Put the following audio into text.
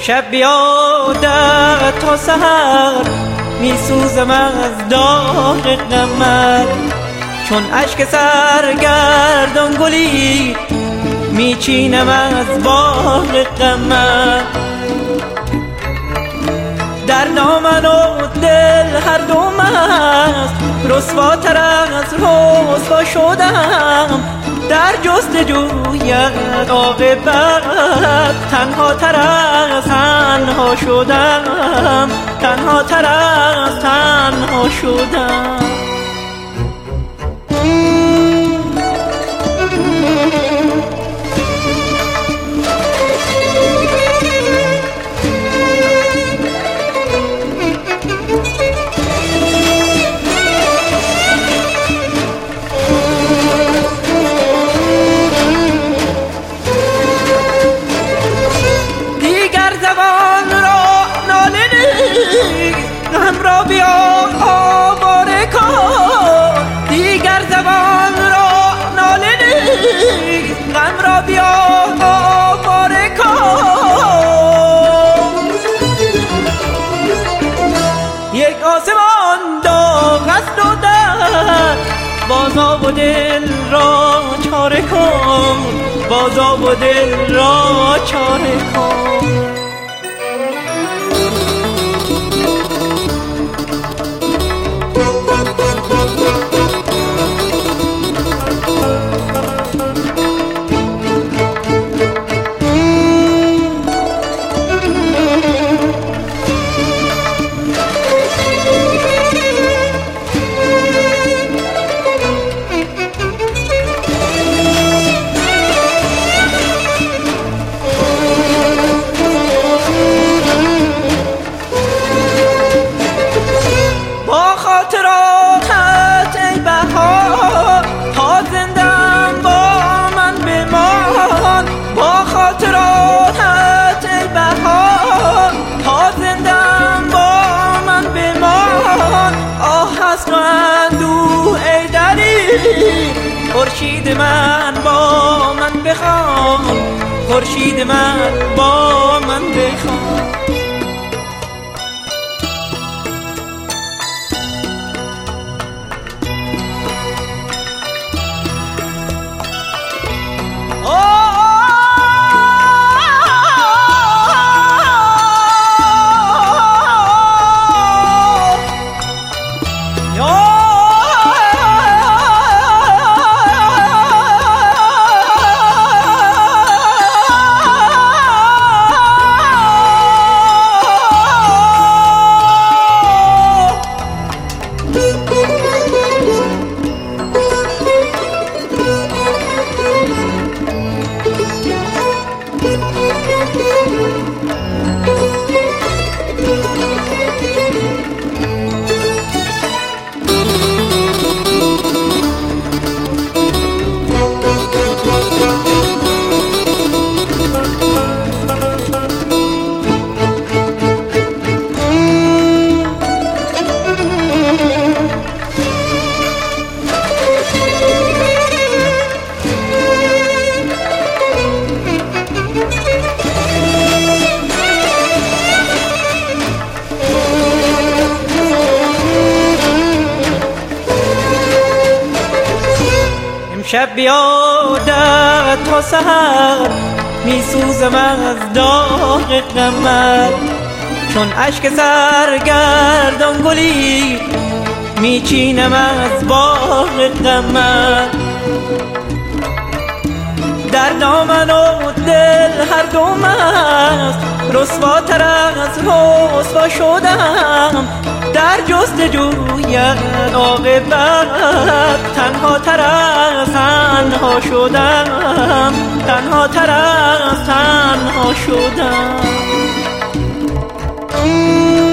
امشب بیادت تا سحر میسوزم از داغ غمت، چون اشک سرگردان گلی میچینم از باغ غمت. در دامن و دل هر دو مست، رسواتر از رسوا شدم در جستجوی عاقبت. تنها تر از تنها شدم، تنها تر از تنها شدم. غم را بیا آواره کن، دیگر زبان را ناله نیست. غم را بیا آواره کن. یک آسمان داغ است و در، بازا و دل را چاره کن، بازا و دل را چاره کن. خورشید من با من بخوان، خورشید من با من بخوان. امشب بیادت تا سحر میسوزم از داغ غمت، چون اشک سرگردان گلی میچینم از باغ غمت. در دامن و دل هر دو مست، رسواتر از رسوا شدم در جستجوی عاقبت. تنها تر از تنها شدم، تنها تر از تنها شدم.